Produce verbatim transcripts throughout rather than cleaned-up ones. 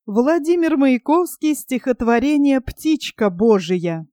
Владимир Маяковский, стихотворение «Птичка Божия».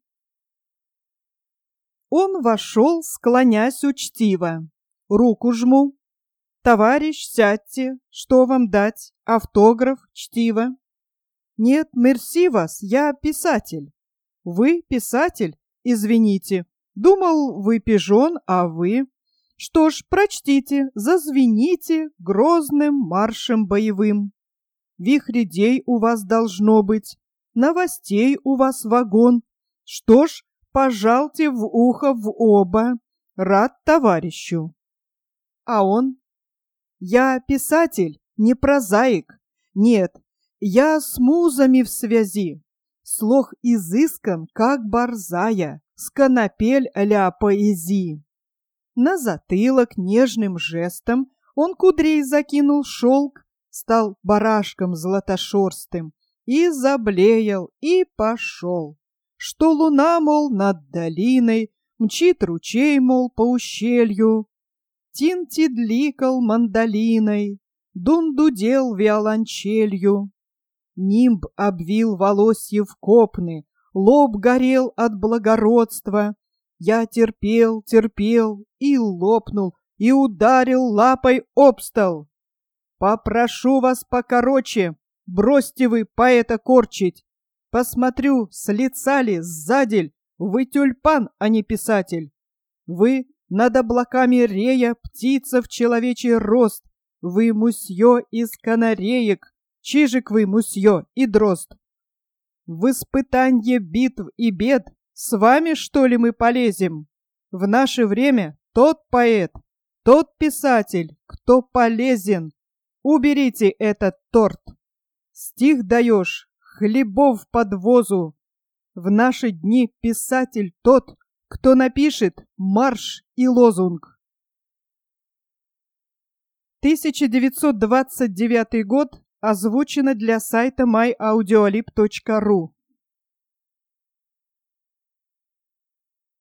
Он вошел, склонясь учтиво. Руку жму. Товарищ, сядьте, что вам дать? Автограф, чтиво. Нет, мерси вас, я писатель. Вы писатель? Извините. Думал, вы пижон, а вы... Что ж, прочтите, зазвените грозным маршем боевым. Вихридей у вас должно быть, новостей у вас вагон. Что ж, пожалуйте в ухо в оба, рад товарищу. А он? Я писатель, не прозаик. Нет, я с музами в связи. Слог изыскан, как борзая, с конопель а-ля поэзии. На затылок нежным жестом он кудрей закинул шелк, стал барашком златошерстым, и заблеял, и пошел. Что луна, мол, над долиной, мчит ручей, мол, по ущелью. Тин тидликал мандолиной, дун дудел виолончелью. Нимб обвил волосьев копны, лоб горел от благородства. Я терпел, терпел и лопнул, и ударил лапой об стол. Попрошу вас покороче, бросьте вы поэта корчить. Посмотрю, с лица ли, сзади, вы тюльпан, а не писатель. Вы над облаками рея, птица в человечий рост. Вы мусье из канареек, чижик вы мусье и дрозд. В испытанье битв и бед с вами, что ли, мы полезем? В наше время тот поэт, тот писатель, кто полезен. Уберите этот торт. Стих даешь, хлебов подвозу. В наши дни писатель тот, кто напишет марш и лозунг. тысяча девятьсот двадцать девятый год. Озвучено для сайта май аудиолиб точка ру.